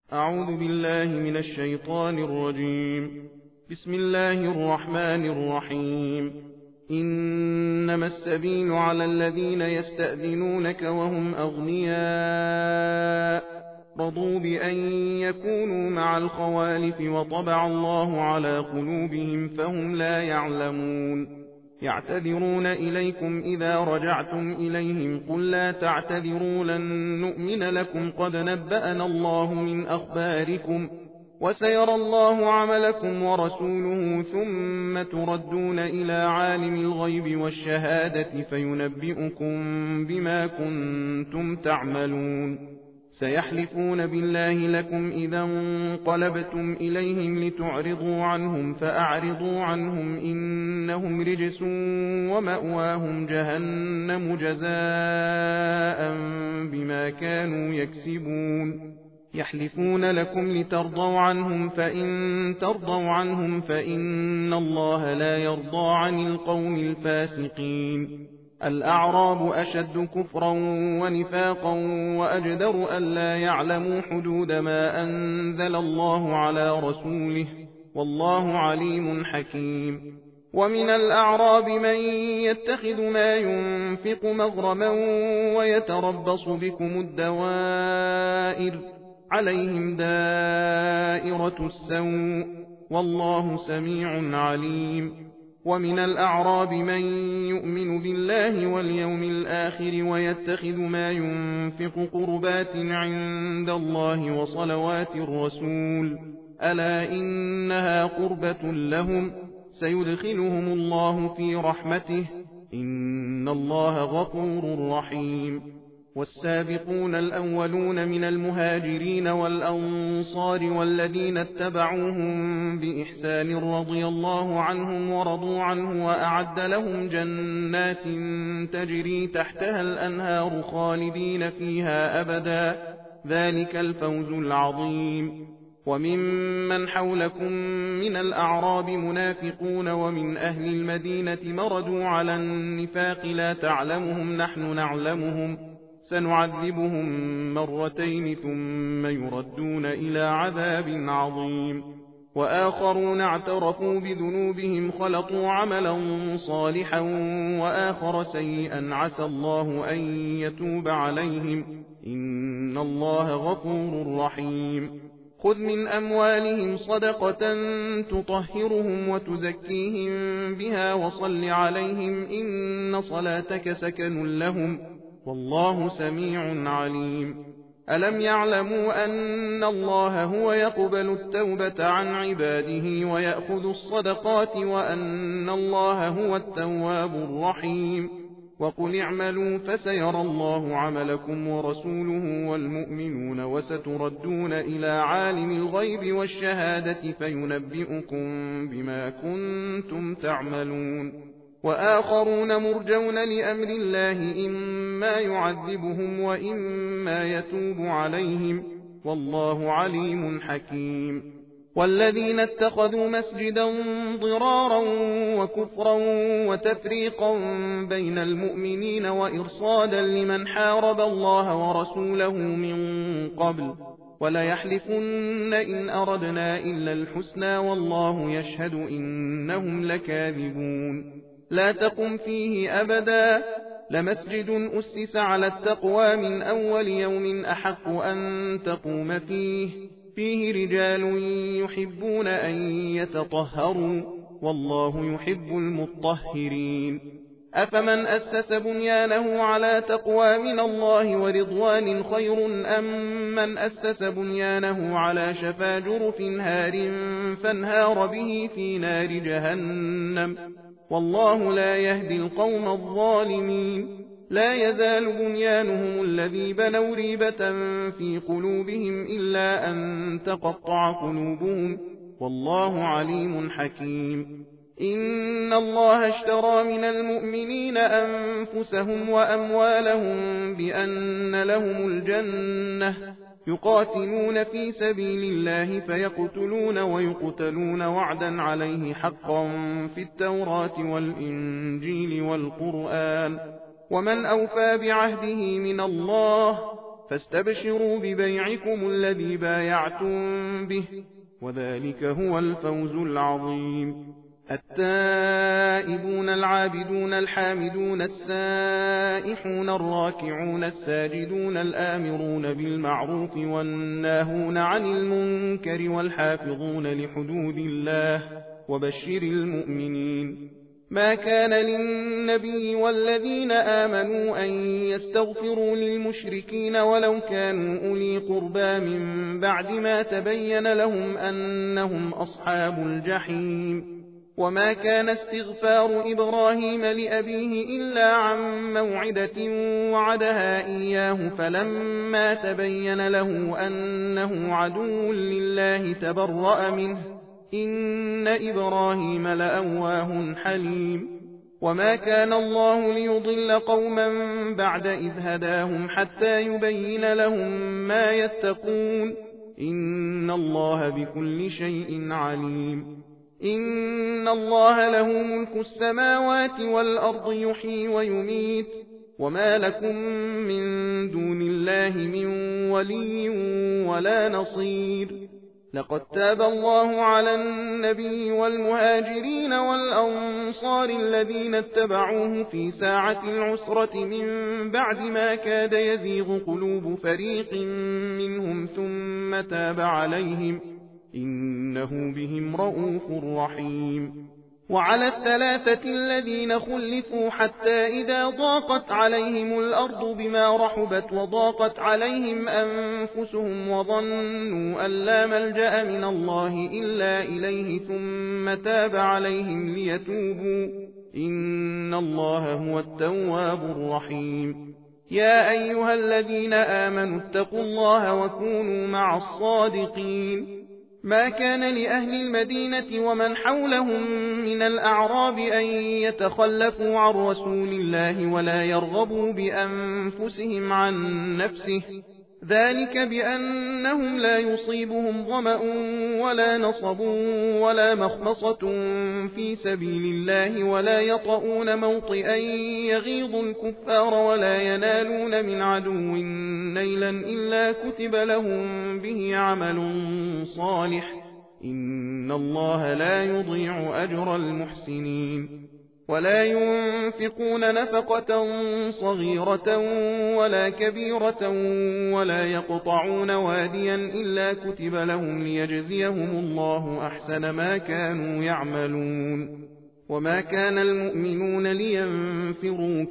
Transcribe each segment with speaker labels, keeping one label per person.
Speaker 1: أعوذ بالله من الشيطان الرجيم. بسم الله الرحمن الرحيم. إنما السبيل على الذين يستأذنونك وهم أغنياء رضوا بأن يكونوا مع الخوالف وطبع الله على قلوبهم فهم لا يعلمون. يعتذرون إليكم إذا رجعتم إليهم قل لا تعتذروا لن نؤمن لكم قد نبأنا الله من أخباركم وسيرى الله عملكم ورسوله ثم تردون إلى عالم الغيب والشهادة فينبئكم بما كنتم تعملون. سيحلفون بالله لكم إذا انقلبتم إليهم لتعرضوا عنهم فأعرضوا عنهم إنهم رجس ومأواهم جهنم جزاء بما كانوا يكسبون. يحلفون لكم لترضوا عنهم فإن ترضوا عنهم فإن الله لا يرضى عن القوم الفاسقين. الأعراب أشد كفرا ونفاقا وأجدر ألا يعلموا حدود ما أنزل الله على رسوله والله عليم حكيم. ومن الأعراب من يتخذ ما ينفق مغرما ويتربص بكم الدوائر عليهم دائرة السوء والله سميع عليم. ومن الأعراب من يؤمن بالله واليوم الآخر ويتخذ ما ينفق قربات عند الله وصلوات الرسول ألا إنها قربة لهم سيدخلهم الله في رحمته إن الله غفور رحيم. والسابقون الأولون من المهاجرين والأنصار والذين اتبعوهم بإحسان رضي الله عنهم ورضوا عنه وأعد لهم جنات تجري تحتها الأنهار خالدين فيها أبدا ذلك الفوز العظيم. وممن حولكم من الأعراب منافقون ومن أهل المدينة مردوا على النفاق لا تعلمهم نحن نعلمهم سنعذبهم مرتين ثم يردون إلى عذاب عظيم. وآخرون اعترفوا بذنوبهم خلطوا عملا صالحا وآخر سيئا عسى الله أن يتوب عليهم إن الله غفور رحيم. خذ من أموالهم صدقة تطهرهم وتزكيهم بها وصل عليهم إن صلاتك سكن لهم والله سميع عليم. ألم يعلموا أن الله هو يقبل التوبة عن عباده ويأخذ الصدقات وأن الله هو التواب الرحيم. وقل اعملوا فسيرى الله عملكم ورسوله والمؤمنون وستردون إلى عالم الغيب والشهادة فينبئكم بما كنتم تعملون. وآخرون مرجون لأمر الله إما يعذبهم وإما يتوب عليهم والله عليم حكيم. والذين اتخذوا مسجدا ضرارا وكفرا وتفريقا بين المؤمنين وإرصادا لمن حارب الله ورسوله من قبل وليحلفن إن أردنا إلا الحسنى والله يشهد إنهم لكاذبون. لا تقم فيه أبدا لمسجد أسس على التقوى من أول يوم أحق أن تقوم فيه رجال يحبون أن يتطهروا والله يحب المطهرين. أفمن أسس بنيانه على تقوى من الله ورضوان خير أم من أسس بنيانه على شفا جرف هار فانهار به في نار جهنم والله لا يهدي القوم الظالمين. لا يزال بنيانهم الذي بنوا ريبة في قلوبهم إلا أن تقطع قلوبهم والله عليم حكيم. إن الله اشترى من المؤمنين أنفسهم وأموالهم بأن لهم الجنة يقاتلون في سبيل الله فيقتلون ويقتلون وعدا عليه حقا في التوراة والإنجيل والقرآن ومن أوفى بعهده من الله فاستبشروا ببيعكم الذي بايعتم به، وذلك هو الفوز العظيم. التائبون العابدون الحامدون السائحون الراكعون الساجدون الآمرون بالمعروف والناهون عن المنكر والحافظون لحدود الله، وبشر المؤمنين. ما كان للنبي والذين آمنوا أن يستغفروا للمشركين ولو كانوا أولي قربى من بعد ما تبين لهم أنهم أصحاب الجحيم. وما كان استغفار إبراهيم لأبيه إلا عن موعدة وعدها إياه، فلما تبين له أنه عدو لله تبرأ منه، إن إبراهيم لأواه حليم. وما كان الله ليضل قوما بعد إذ هداهم حتى يبين لهم ما يتقون، إن الله بكل شيء عليم. إن الله له ملك السماوات والأرض يحيي ويميت، وما لكم من دون الله من ولي ولا نصير. لقد تاب الله على النبي والمهاجرين والأنصار الذين اتبعوه في ساعة العسرة من بعد ما كاد يزيغ قلوب فريق منهم ثم تاب عليهم، إنه بهم رءوف رحيم. وعلى الثلاثة الذين خلفوا حتى إذا ضاقت عليهم الأرض بما رحبت وضاقت عليهم أنفسهم وظنوا أن لا ملجأ من الله إلا إليه ثم تاب عليهم ليتوبوا، إن الله هو التواب الرحيم. يا أيها الذين آمنوا اتقوا الله وكونوا مع الصادقين. ما كان لأهل المدينة ومن حولهم من الأعراب أن يتخلفوا عن رسول الله ولا يرغبوا بأنفسهم عن نفسه، ذلك بأنهم لا يصيبهم ظمأ ولا نصب ولا مخمصة في سبيل الله ولا يطؤون موطئا يغيظ الكفار ولا ينالون من عدو نيلا إلا كتب لهم به عمل صالح، إن الله لا يضيع أجر المحسنين. ولا ينفقون نفقة صغيرة ولا كبيرة ولا يقطعون واديا إلا كتب لهم ليجزيهم الله أحسن ما كانوا يعملون. وما كان المؤمنون لينفروا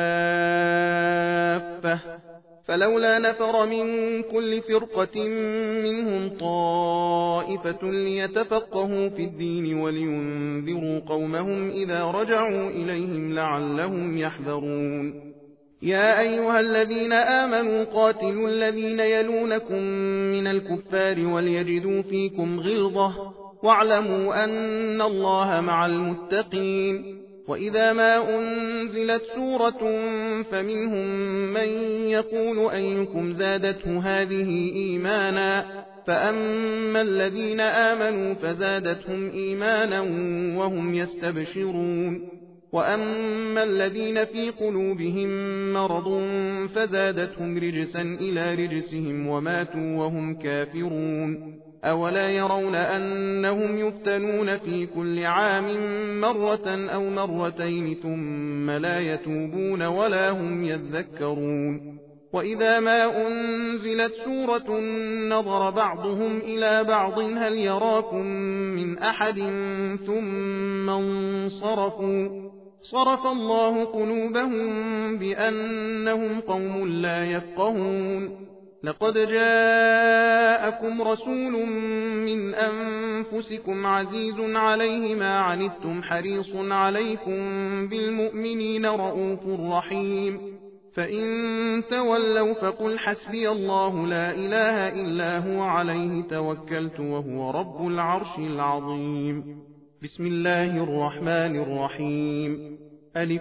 Speaker 1: كافة، فلولا نفر من كل فرقة منهم طائفة ليتفقهوا في الدين ولينذروا قومهم إذا رجعوا إليهم لعلهم يحذرون. يا أيها الذين آمنوا قاتلوا الذين يلونكم من الكفار وليجدوا فيكم غلظة، واعلموا أن الله مع المتقين. وإذا ما أنزلت سورة فمنهم من يقول أيكم زادته هذه إيمانا، فأما الذين آمنوا فزادتهم إيمانا وهم يستبشرون، وأما الذين في قلوبهم مرض فزادتهم رجسا إلى رجسهم وماتوا وهم كافرون. أولا يرون أنهم يفتنون في كل عام مرة أو مرتين ثم لا يتوبون ولا هم يذكرون. وإذا ما أنزلت سورة نظر بعضهم إلى بعض هل يراكم من أحد ثم انصرفوا، صرف الله قلوبهم بأنهم قوم لا يفقهون. لقد جاءكم رسول من أنفسكم عزيز عليه ما عنتم حريص عليكم بالمؤمنين رؤوف رحيم. فإن تولوا فقل حسبي الله لا إله إلا هو عليه توكلت وهو رب العرش العظيم. بسم الله الرحمن الرحيم. ألف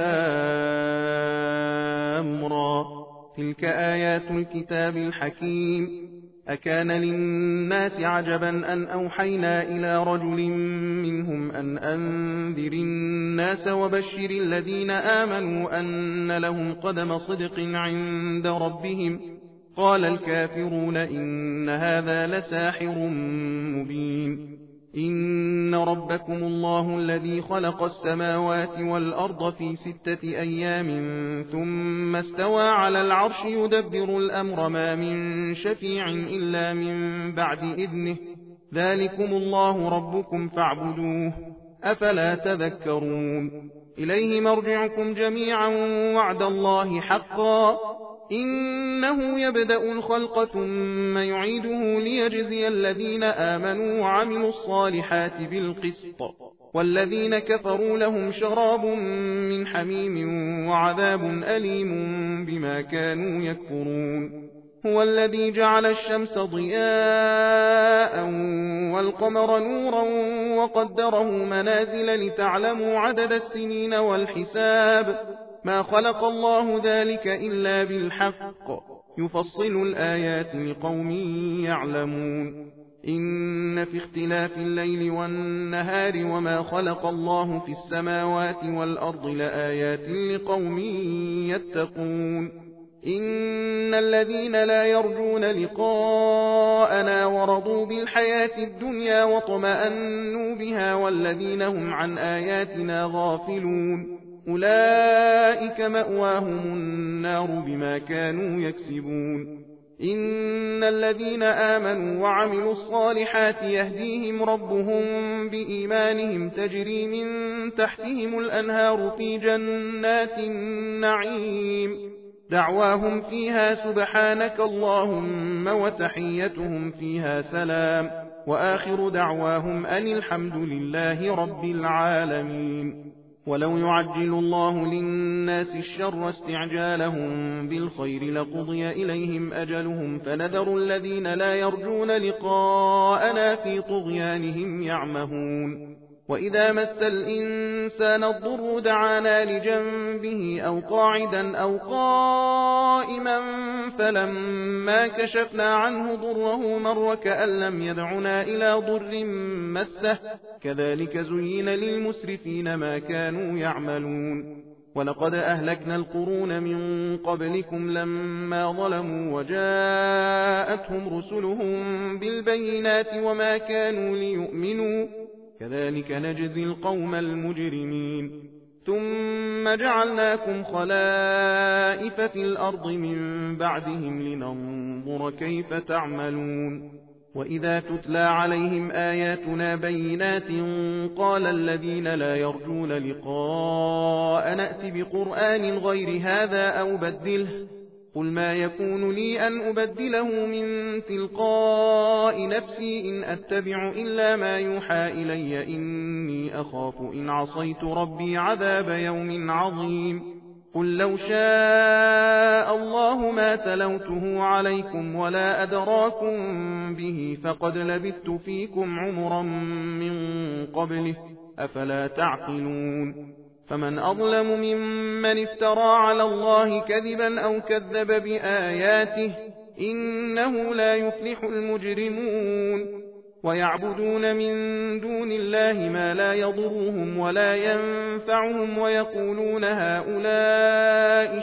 Speaker 1: لام را، تلك آيات الكتاب الحكيم. أكان للناس عجبا أن أوحينا إلى رجل منهم أن أنذر الناس وبشر الذين آمنوا أن لهم قدم صدق عند ربهم، قال الكافرون إن هذا لساحر مبين إن ربكم الله الذي خلق السماوات والأرض في 6 أيام ثم استوى على العرش يدبر الأمر ما من شفيع إلا من بعد إذنه ذلكم الله ربكم فاعبدوه أفلا تذكرون إليه مرجعكم جميعا وعد الله حقا إنه يبدأ الخلق ثم يعيده ليجزي الذين آمنوا وعملوا الصالحات بالقسط والذين كفروا لهم شراب من حميم وعذاب أليم بما كانوا يكفرون هو الذي جعل الشمس ضياء والقمر نورا وقدره منازل لتعلموا عدد السنين والحساب ما خلق الله ذلك إلا بالحق يفصل الآيات لقوم يعلمون إن في اختلاف الليل والنهار وما خلق الله في السماوات والأرض لآيات لقوم يتقون إن الذين لا يرجون لقاءنا ورضوا بالحياة الدنيا وطمأنوا بها والذين هم عن آياتنا غافلون أولئك مأواهم النار بما كانوا يكسبون إن الذين آمنوا وعملوا الصالحات يهديهم ربهم بإيمانهم تجري من تحتهم الأنهار في جنات النعيم دعواهم فيها سبحانك اللهم وتحيتهم فيها سلام وآخر دعواهم أن الحمد لله رب العالمين ولو يعجل الله للناس الشر استعجالهم بالخير لقضي إليهم أجلهم فنذر الذين لا يرجون لقاءنا في طغيانهم يعمهون وإذا مس الإنسان الضر دعانا لجنبه أو قاعدا أو قائما فلما كشفنا عنه ضره مر كأن لم يدعنا إلى ضر مسه كذلك زين للمسرفين ما كانوا يعملون ولقد أهلكنا القرون من قبلكم لما ظلموا وجاءتهم رسلهم بالبينات وما كانوا ليؤمنوا كذلك نجزي القوم المجرمين ثم جعلناكم خلائف في الأرض من بعدهم لننظر كيف تعملون وإذا تتلى عليهم آياتنا بينات قال الذين لا يرجون لقاء نأت بقرآن غير هذا أو بدله قل ما يكون لي أن أبدله من تلقاء نفسي إن أتبع إلا ما يوحى إلي إني أخاف إن عصيت ربي عذاب يوم عظيم قل لو شاء الله ما تلوته عليكم ولا أدراكم به فقد لبثت فيكم عمرا من قبله أفلا تعقلون فمن أظلم ممن افترى على الله كذبا أو كذب بآياته إنه لا يفلح المجرمون ويعبدون من دون الله ما لا يضرهم ولا ينفعهم ويقولون هؤلاء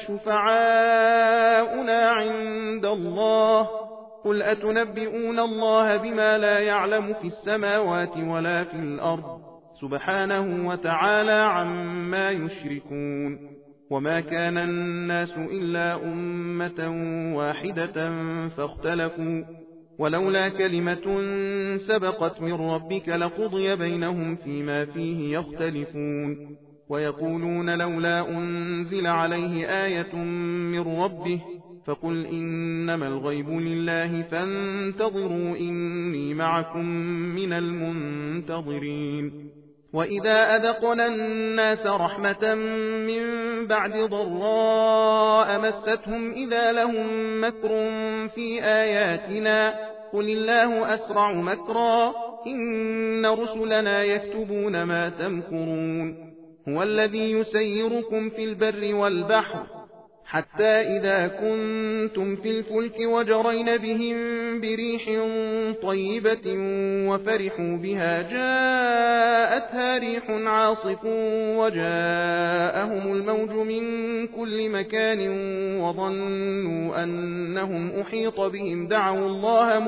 Speaker 1: شفعاؤنا عند الله قل أتنبئون الله بما لا يعلم في السماوات ولا في الأرض سبحانه وتعالى عما يشركون وما كان الناس إلا أمة واحدة فاختلفوا ولولا كلمة سبقت من ربك لقضي بينهم فيما فيه يختلفون ويقولون لولا أنزل عليه آية من ربه فقل إنما الغيب لله فانتظروا إني معكم من المنتظرين وإذا أذقنا الناس رحمة من بعد ضراء مستهم إذا لهم مكر في آياتنا قل الله أسرع مكرا إن رسلنا يكتبون ما تمكرون هو الذي يسيركم في البر والبحر حتى إذا كنتم في الفلك وجرين بهم بريح طيبة وفرحوا بها جاءتها ريح عاصف وجاءهم الموج من كل مكان وظنوا أنهم أحيط بهم دعوا الله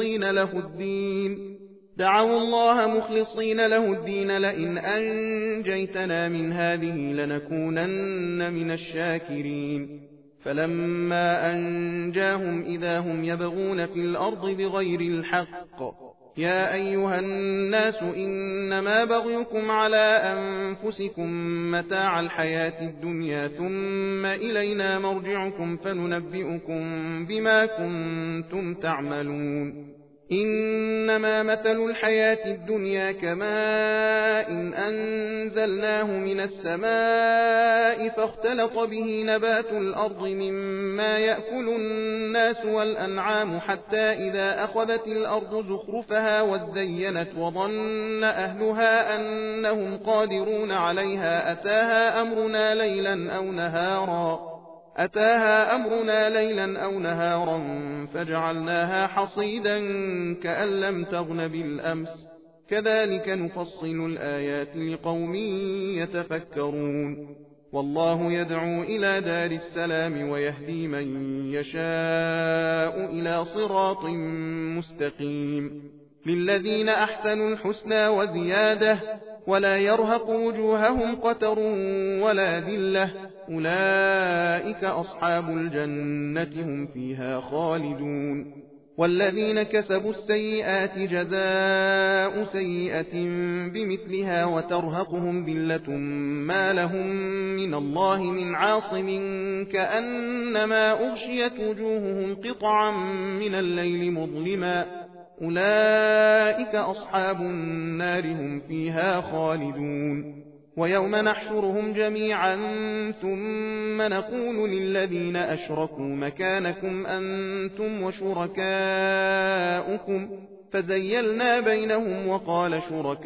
Speaker 1: مخلصين له الدين لئن أنجيتنا من هذه لنكونن من الشاكرين فلما أنجاهم إذا هم يبغون في الأرض بغير الحق يا أيها الناس إنما بغيكم على أنفسكم متاع الحياة الدنيا ثم إلينا مرجعكم فننبئكم بما كنتم تعملون إنما مثل الحياة الدنيا كماء أنزلناه من السماء فاختلط به نبات الأرض مما يأكل الناس والأنعام حتى إذا أخذت الأرض زخرفها وزينت وظن أهلها أنهم قادرون عليها أتاها أمرنا ليلا أو نهارا فجعلناها حصيدا كأن لم تغن بالأمس كذلك نفصل الآيات لقوم يتفكرون والله يدعو إلى دار السلام ويهدي من يشاء إلى صراط مستقيم للذين أحسنوا الحسنى وزيادة ولا يرهق وجوههم قتر ولا ذلة أولئك أصحاب الجنة هم فيها خالدون والذين كسبوا السيئات جزاء سيئة بمثلها وترهقهم ذلة ما لهم من الله من عاصم كأنما أغشيت وجوههم قطعا من الليل مظلما أولئك أصحاب النار هم فيها خالدون ويوم نحشرهم جميعا ثم نقول للذين أشركوا مكانكم أنتم وشركاؤكم فزيلنا بينهم وقال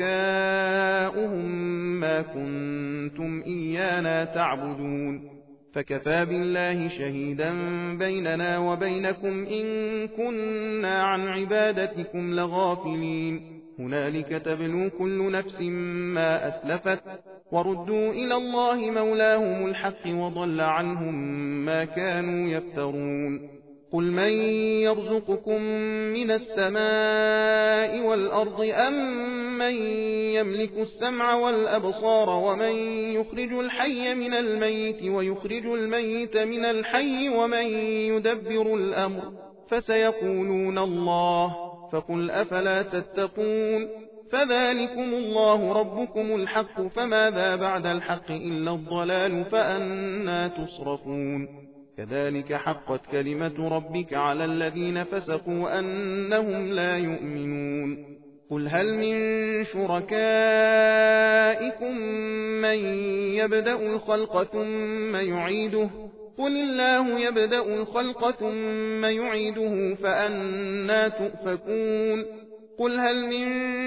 Speaker 1: شركاؤهم ما كنتم إيانا تعبدون فكفى بالله شهيدا بيننا وبينكم إن كنا عن عبادتكم لغافلين هنالك تبلو كل نفس ما أسلفت وردوا إلى الله مولاهم الحق وضل عنهم ما كانوا يفترون قل من يرزقكم من السماء والأرض أم من يملك السمع والأبصار ومن يخرج الحي من الميت ويخرج الميت من الحي ومن يدبر الأمر فسيقولون الله فقل أفلا تتقون فذلكم الله ربكم الحق فماذا بعد الحق إلا الضلال فأنى تصرفون كذلك حقت كلمة ربك على الذين فسقوا أنهم لا يؤمنون قل هل من شركائكم من يبدأ الخلق ثم يعيده قل الله يبدأ الخلق ثم يعيده فأنى تؤفكون قل هل من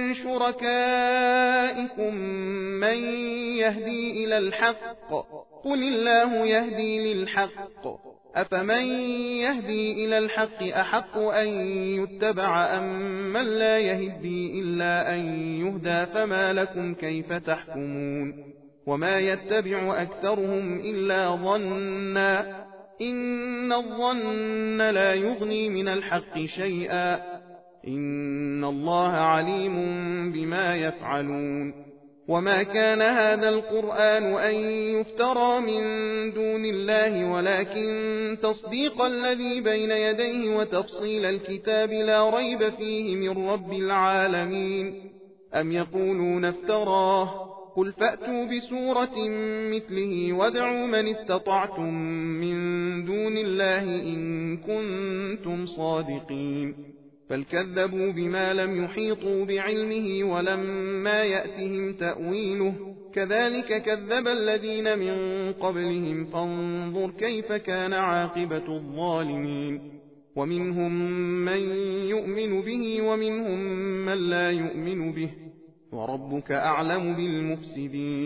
Speaker 1: شركائكم من يهدي إلى الحق قل الله يهدي للحق أفمن يهدي إلى الحق أحق أن يتبع أم من لا يهدي إلا أن يهدى فما لكم كيف تحكمون وما يتبع أكثرهم إلا ظنا إن الظن لا يغني من الحق شيئا إن الله عليم بما يفعلون وما كان هذا القرآن أن يفترى من دون الله ولكن تصديق الذي بين يديه وتفصيل الكتاب لا ريب فيه من رب العالمين أم يقولون افتراه قل فأتوا بسورة مثله وادعوا من استطعتم من دون الله إن كنتم صادقين بل كذبوا بما لم يحيطوا بعلمه ولما يأتهم تأويله كذلك كذب الذين من قبلهم فانظر كيف كان عاقبة الظالمين ومنهم من يؤمن به ومنهم من لا يؤمن به وربك أعلم بالمفسدين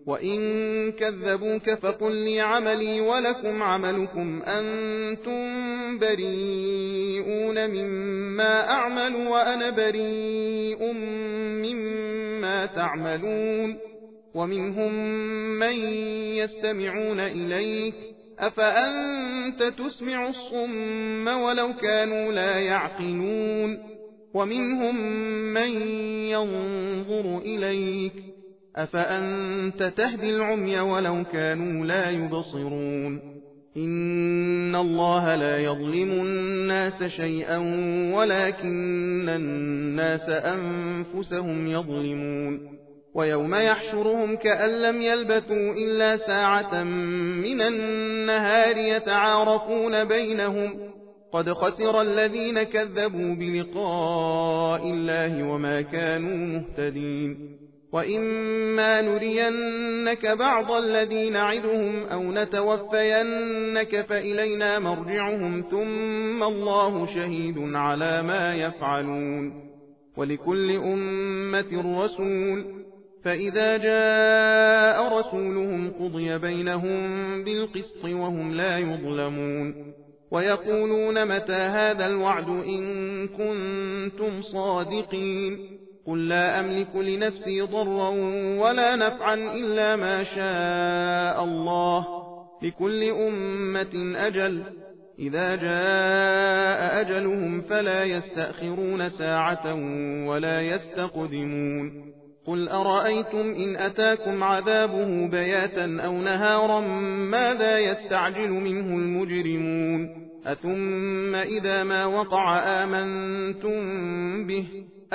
Speaker 1: وإن كذبوك فقل لي عملي ولكم عملكم أنتم بريئون مما أعمل وأنا بريء مما تعملون ومنهم من يستمعون إليك أفأنت تسمع الصم ولو كانوا لا يعقلون ومنهم من ينظر إليك أفأنت تهدي العمي ولو كانوا لا يبصرون إن الله لا يظلم الناس شيئا ولكن الناس أنفسهم يظلمون ويوم يحشرهم كأن لم يلبثوا إلا ساعة من النهار يتعارفون بينهم قد خسر الذين كذبوا بلقاء الله وما كانوا مهتدين وإما نرينك بعض الذي نعدهم أو نتوفينك فإلينا مرجعهم ثم الله شهيد على ما يفعلون ولكل أمة رسول فإذا جاء رسولهم قضي بينهم بالقسط وهم لا يظلمون ويقولون متى هذا الوعد إن كنتم صادقين قل لا أملك لنفسي ضرا ولا نفعا إلا ما شاء الله لكل أمة أجل إذا جاء أجلهم فلا يستأخرون ساعة ولا يستقدمون قل أرأيتم إن أتاكم عذابه بياتا أو نهارا ماذا يستعجل منه المجرمون أثم إذا ما وقع آمنتم به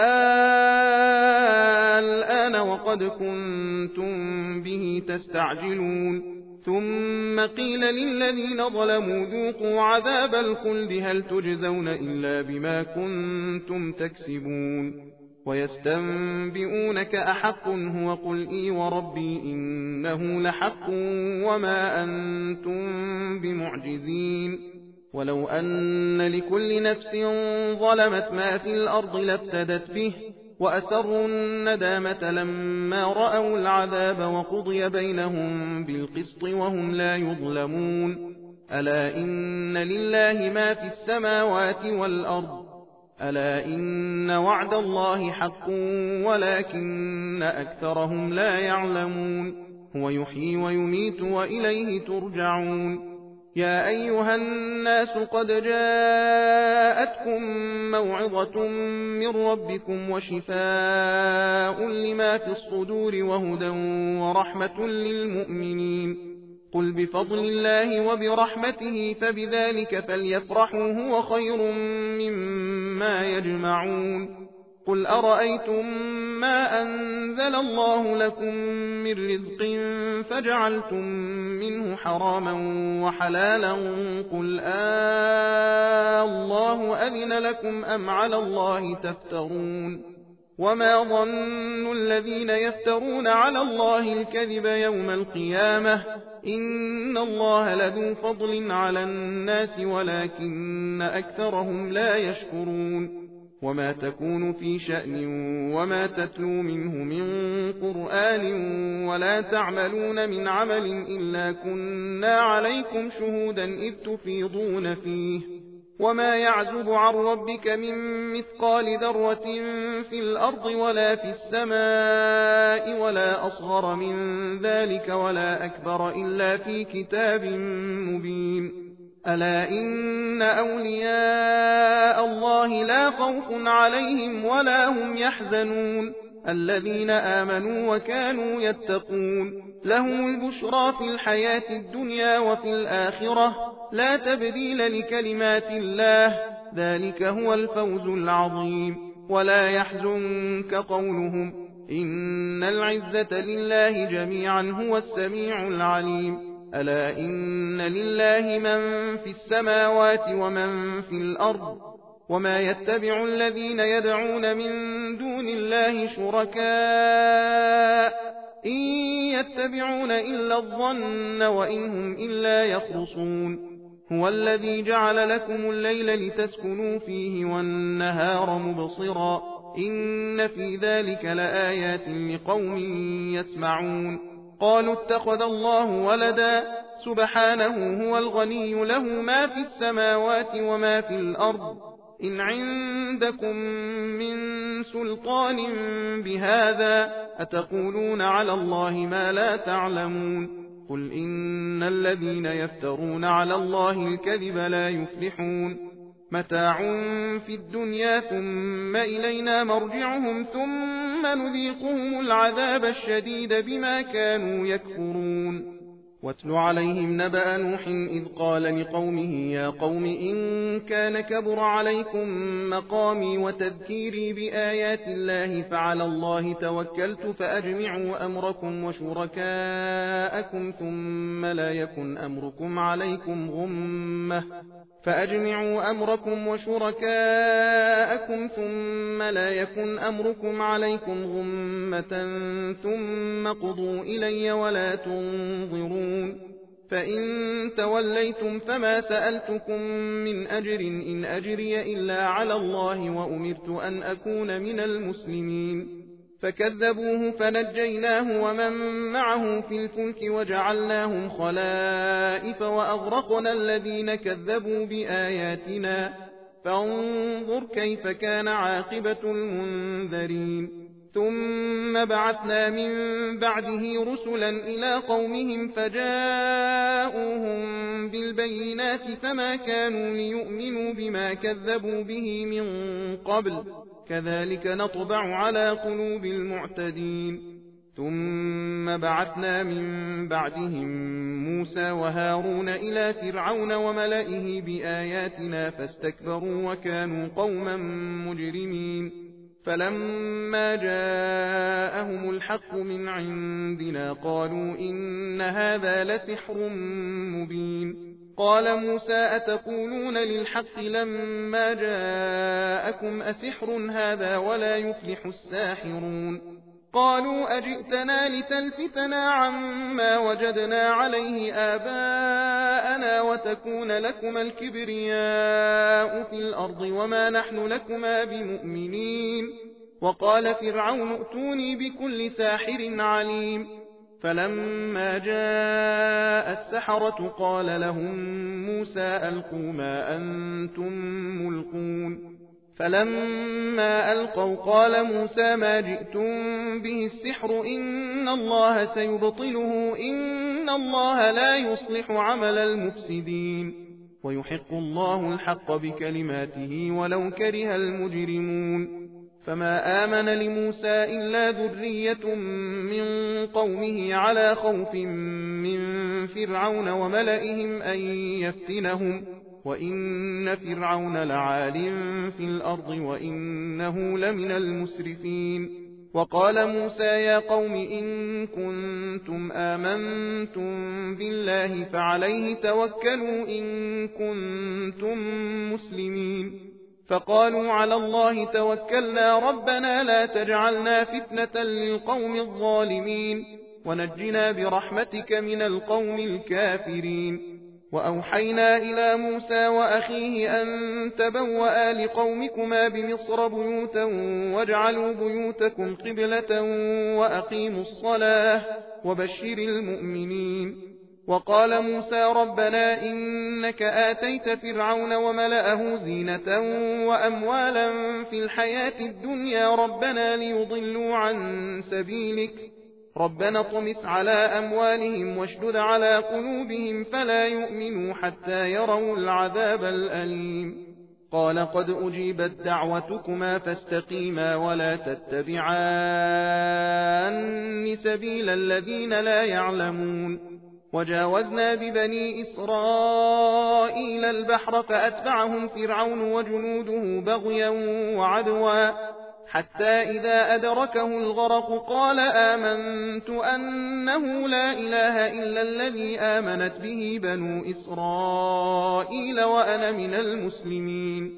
Speaker 1: الآن وقد كنتم به تستعجلون ثم قيل للذين ظلموا ذوقوا عذاب الخلد هل تجزون إلا بما كنتم تكسبون ويستنبئونك أحق هو قل إي وربي إنه لحق وما أنتم بمعجزين ولو أن لكل نفس ظلمت ما في الأرض لافتدت به وأسروا الندامة لما رأوا العذاب وقضي بينهم بالقسط وهم لا يظلمون ألا إن لله ما في السماوات والأرض ألا إن وعد الله حق ولكن أكثرهم لا يعلمون هو يحيي ويميت وإليه ترجعون يا أيها الناس قد جاءتكم موعظة من ربكم وشفاء لما في الصدور وهدى ورحمة للمؤمنين قل بفضل الله وبرحمته فبذلك فليفرحوا هو خير مما يجمعون قل أرأيتم ما أنزل الله لكم من رزق فجعلتم منه حراما وحلالا قل الله أذن لكم أم على الله تفترون وما ظن الذين يفترون على الله الكذب يوم القيامة إن الله لذو فضل على الناس ولكن أكثرهم لا يشكرون وما تكون في شأن وما تتلو منه من قرآن ولا تعملون من عمل إلا كنا عليكم شهودا إذ تفيضون فيه وما يعزب عن ربك من مثقال ذرة في الأرض ولا في السماء ولا أصغر من ذلك ولا أكبر إلا في كتاب مبين ألا إن أولياء الله لا خوف عليهم ولا هم يحزنون الذين آمنوا وكانوا يتقون لهم البشرى في الحياة الدنيا وفي الآخرة لا تبديل لكلمات الله ذلك هو الفوز العظيم ولا يحزنك قولهم إن العزة لله جميعا هو السميع العليم ألا إن لله من في السماوات ومن في الأرض وما يتبع الذين يدعون من دون الله شركاء إن يتبعون إلا الظن وإن هم إلا يخرصون هو الذي جعل لكم الليل لتسكنوا فيه والنهار مبصرا إن في ذلك لآيات لقوم يسمعون قالوا اتخذ الله ولدا سبحانه هو الغني له ما في السماوات وما في الأرض إن عندكم من سلطان بهذا أتقولون على الله ما لا تعلمون قل إن الذين يفترون على الله الكذب لا يفلحون متاع في الدنيا ثم إلينا مرجعهم ثم نذيقهم العذاب الشديد بما كانوا يكفرون واتل عليهم نبأ نوح إذ قال لقومه يا قوم إن كان كبر عليكم مقامي وتذكيري بآيات الله فعلى الله توكلت فأجمعوا أمركم وشركاءكم ثم لا يكن أمركم عليكم غمة ثم قضوا إلي ولا تنظرون فإن توليتم فما سألتكم من أجر إن أجري إلا على الله وأمرت أن أكون من المسلمين فكذبوه فنجيناه ومن معه في الفلك وجعلناهم خلائف وأغرقنا الذين كذبوا بآياتنا فانظر كيف كان عاقبة المنذرين ثم بعثنا من بعده رسلا إلى قومهم فجاءوهم بالبينات فما كانوا ليؤمنوا بما كذبوا به من قبل كذلك نطبع على قلوب المعتدين ثم بعثنا من بعدهم موسى وهارون إلى فرعون وملئه بآياتنا فاستكبروا وكانوا قوما مجرمين فلما جاءهم الحق من عندنا قالوا إن هذا لسحر مبين قال موسى أتقولون للحق لما جاءكم أسحر هذا ولا يفلح الساحرون قالوا أجئتنا لتلفتنا عما وجدنا عليه آباءنا وتكون لكما الكبرياء في الأرض وما نحن لكما بمؤمنين وقال فرعون ائتوني بكل ساحر عليم فلما جاء السحرة قال لهم موسى ألقوا ما أنتم ملقون فلما ألقوا قال موسى ما جئتم به السحر إن الله سيبطله إن الله لا يصلح عمل المفسدين ويحق الله الحق بكلماته ولو كره المجرمون فما آمن لموسى إلا ذرية من قومه على خوف من فرعون وملئهم أن يفتنهم وإن فرعون لعال في الأرض وإنه لمن المسرفين وقال موسى يا قوم إن كنتم آمنتم بالله فعليه توكلوا إن كنتم مسلمين فقالوا على الله توكلنا ربنا لا تجعلنا فتنة للقوم الظالمين ونجنا برحمتك من القوم الكافرين وأوحينا إلى موسى وأخيه أن تبوأ لقومكما بمصر بيوتا واجعلوا بيوتكم قبلة وأقيموا الصلاة وبشر المؤمنين وقال موسى ربنا إنك آتيت فرعون وملأه زينة وأموالا في الحياة الدنيا ربنا ليضلوا عن سبيلك ربنا اطمس على أموالهم واشدد على قلوبهم فلا يؤمنوا حتى يروا العذاب الأليم قال قد أجيبت دعوتكما فاستقيما ولا تتبعان سبيل الذين لا يعلمون وجاوزنا ببني إسرائيل البحر فأتبعهم فرعون وجنوده بغيا وعدوا حتى إذا أدركه الغرق قال آمنت أنه لا إله إلا الذي آمنت به بنو إسرائيل وأنا من المسلمين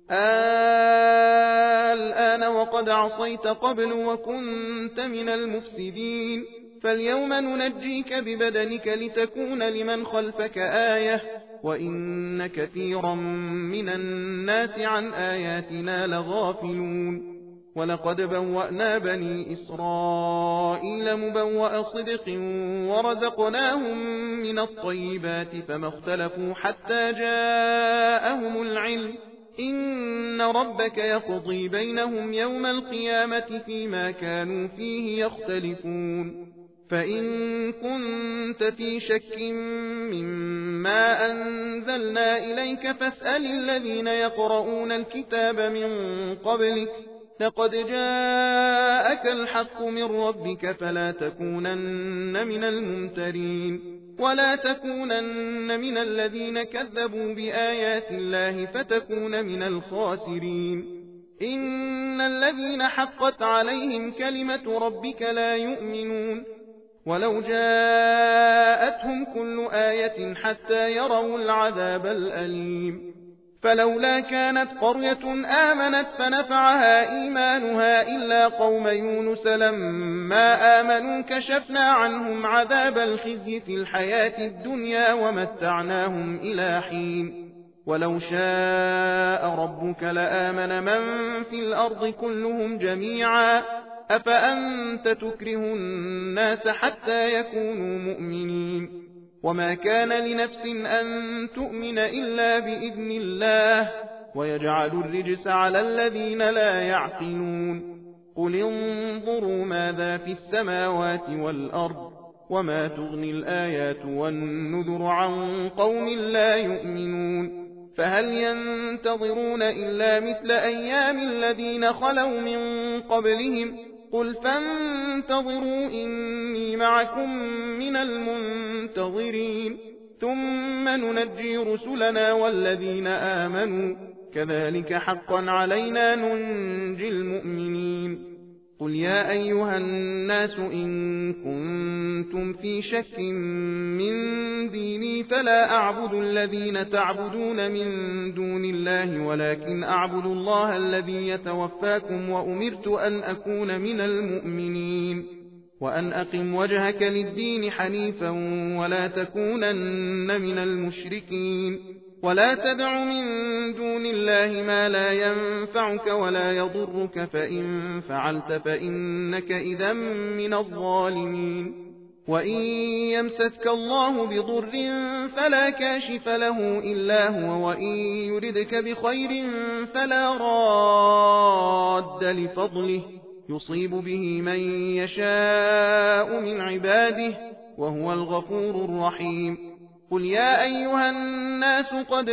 Speaker 1: الآن وقد عصيت قبل وكنت من المفسدين فاليوم ننجيك ببدنك لتكون لمن خلفك آية وإن كثيرا من الناس عن آياتنا لغافلون ولقد بوأنا بني إسرائيل مبوأ صدق ورزقناهم من الطيبات فما اختلفوا حتى جاءهم العلم إن ربك يقضي بينهم يوم القيامة فيما كانوا فيه يختلفون فإن كنت في شك مما أنزلنا إليك فاسأل الذين يقرؤون الكتاب من قبلك لقد جاءك الحق من ربك فلا تكونن من الممترين ولا تكونن من الذين كذبوا بآيات الله فتكون من الخاسرين إن الذين حقت عليهم كلمة ربك لا يؤمنون ولو جاءتهم كل آية حتى يروا العذاب الأليم فلولا كانت قرية آمنت فنفعها إيمانها إلا قوم يونس لما آمنوا كشفنا عنهم عذاب الخزي في الحياة الدنيا ومتعناهم إلى حين ولو شاء ربك لآمن من في الأرض كلهم جميعا أفأنت تكره الناس حتى يكونوا مؤمنين وما كان لنفس أن تؤمن إلا بإذن الله ويجعل الرجس على الذين لا يعقلون قل انظروا ماذا في السماوات والأرض وما تغني الآيات والنذر عن قوم لا يؤمنون فهل ينتظرون إلا مثل أيام الذين خلوا من قبلهم قل فانتظروا إني معكم من المنتظرين ثم ننجي رسلنا والذين آمنوا كذلك حقا علينا ننجي المؤمنين قل يا أيها الناس إن كنتم في شك من ديني فلا أعبد الذين تعبدون من دون الله ولكن أعبد الله الذي يتوفاكم وأمرت أن أكون من المؤمنين وأن أقم وجهك للدين حنيفا ولا تكونن من المشركين ولا تدع من دون الله ما لا ينفعك ولا يضرك فإن فعلت فإنك إذا من الظالمين وإن يمسسك الله بضر فلا كاشف له إلا هو وإن يردك بخير فلا راد لفضله يصيب به من يشاء من عباده وهو الغفور الرحيم قل يا أيها الناس قد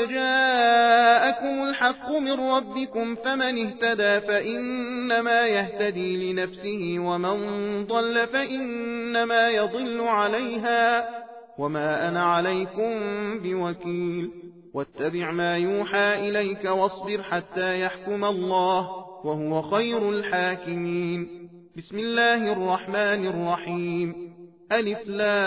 Speaker 1: جاءكم الحق من ربكم فمن اهتدى فإنما يهتدي لنفسه ومن ضل فإنما يضل عليها وما أنا عليكم بوكيل واتبع ما يوحى إليك واصبر حتى يحكم الله وهو خير الحاكمين بسم الله الرحمن الرحيم ألف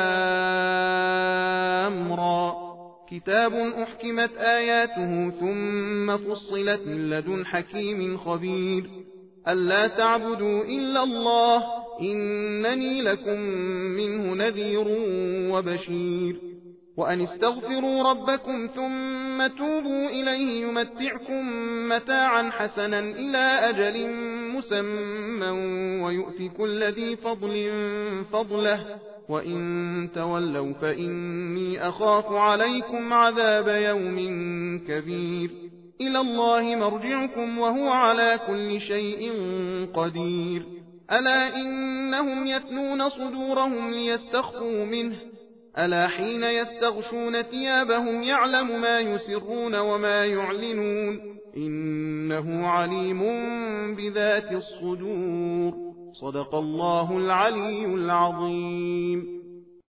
Speaker 1: لام را كتاب أحكمت آياته ثم فصلت من لدن حكيم خبير ألا تعبدوا إلا الله إنني لكم منه نذير وبشير وأن استغفروا ربكم ثم توبوا إليه يمتعكم متاعا حسنا إلى أجل مسمى ويؤتي كل ذي فضل فضله وإن تولوا فإني أخاف عليكم عذاب يوم كبير إلى الله مرجعكم وهو على كل شيء قدير ألا إنهم يثنون صدورهم ليستخفوا منه ألا حين يستغشون ثيابهم يعلم ما يسرون وما يعلنون إنه عليم بذات الصدور صدق الله العلي العظيم